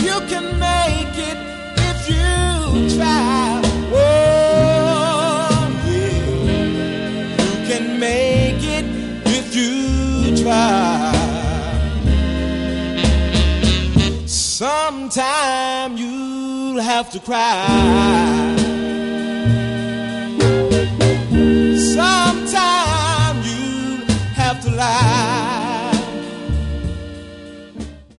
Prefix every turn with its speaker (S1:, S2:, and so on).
S1: You can make it if you try. Oh, yeah. You can make it if you try. Sometime you'll have to cry.